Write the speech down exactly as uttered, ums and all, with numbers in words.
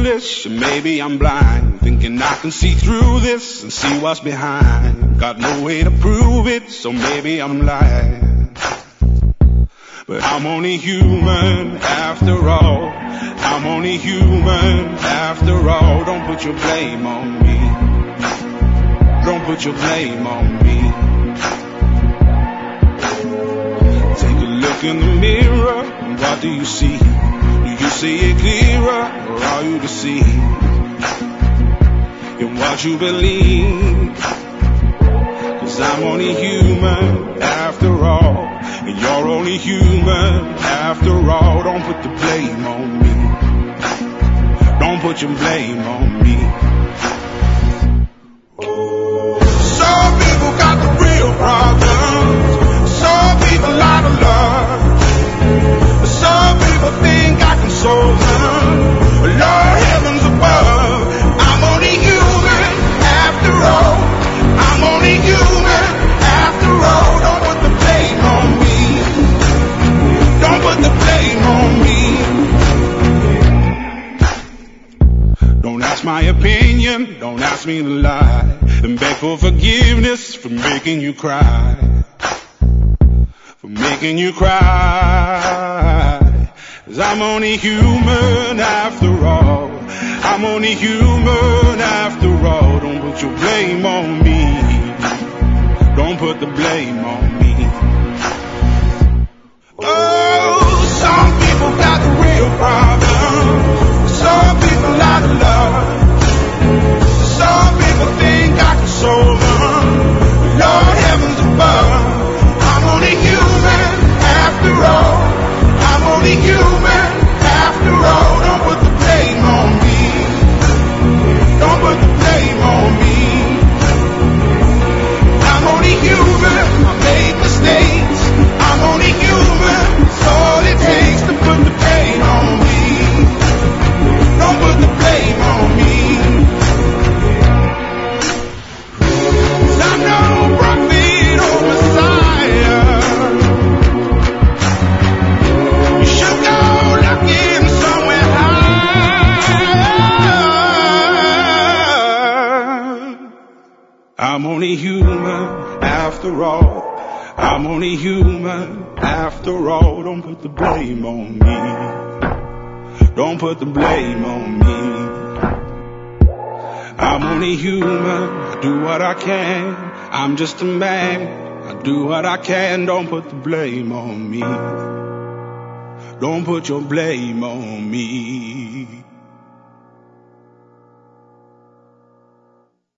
foolish, and maybe I'm blind, thinking I can see through this and see what's behind. Got no way to prove it, so maybe I'm lying. But I'm only human after all. I'm only human after all. Don't put your blame on me. Don't put your blame on me. Take a look in the mirror, and what do you see? Do you see it clearer, or are you deceived in what you believe? 'Cause I'm only human after all, and you're only human after all. Don't put the blame on me. Don't put your blame on me. Some people got the real problems. Some people out of love. Some people think I can solve them. Lord heavens above, I'm only human after all. I'm only human after all. Don't put the blame on me. Don't put the blame on me. Don't ask my opinion, don't ask me to lie, and beg for forgiveness for making you cry. For making you cry. 'Cause I'm only human after all. I'm only human after all. Don't put your blame on me. Don't put the blame on me. Oh, some people got the real problem. Some people out of love. Some people think I can solve them. Lord heavens above, I'm only human after all. I'm only human after all. Don't put the blame on me. Don't put the blame on me. I'm only human. I made mistakes. I'm only human. It's all it takes to put the blame on me. Don't put the blame on me. 'Cause I'm no prophet or Messiah. You should go looking somewhere higher. I'm only human after all. I'm only human after all. Don't put the blame on me. Don't put the blame on me. I'm only human. I do what I can. I'm just a man. I do what I can. Don't put the blame on me. Don't put your blame on me.